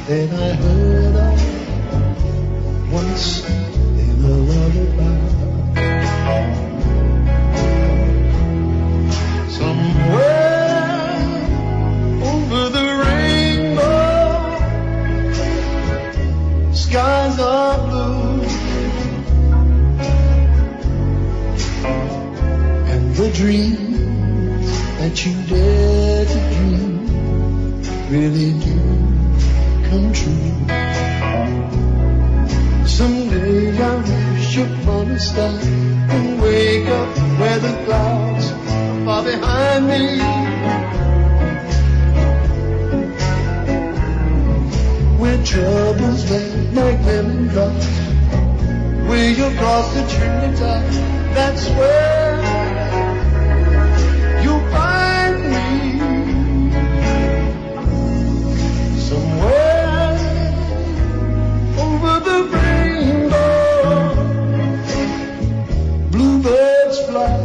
that I heard of once in a lullaby. Somewhere over the rainbow, skies are blue, and the dreams that you dare to dream really do come true. Someday I wish upon a star and wake up where the clouds are far behind me. Where troubles lay like lemon drops, where you cross the chimney top, that's where you'll find me. Somewhere over the rainbow, bluebirds fly,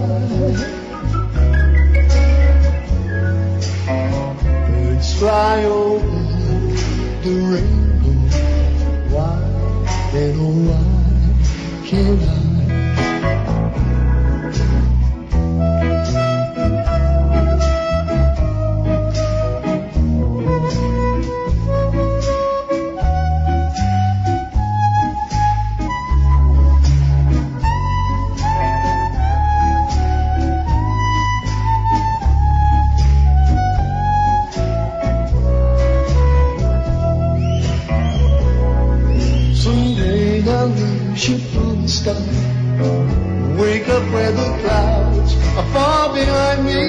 birds fly over the rainbow. Why, then oh why can't I? Wake up where the clouds are far behind me.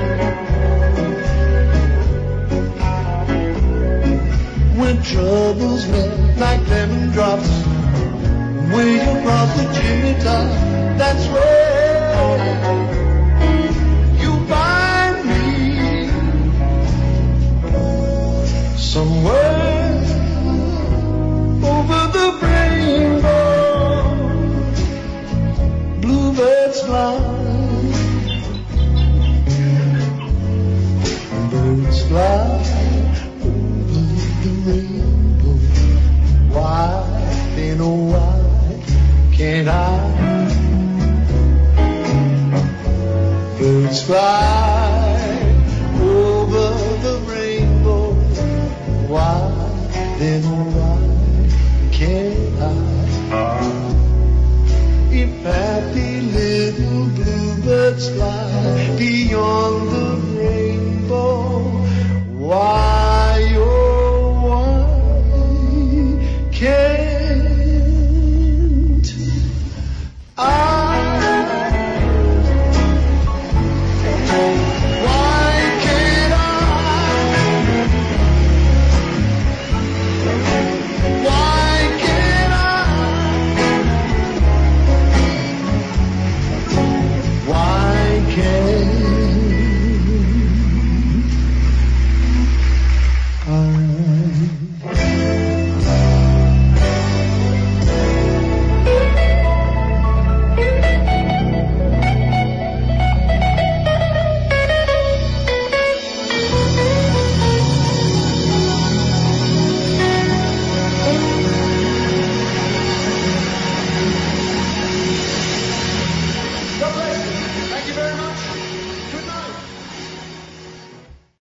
When troubles melt like lemon drops, where you cross the chimney top, that's where you find me. Somewhere over the rainbow, bluebirds fly, birds fly over the rainbow. Why, then oh why can't I? Birds fly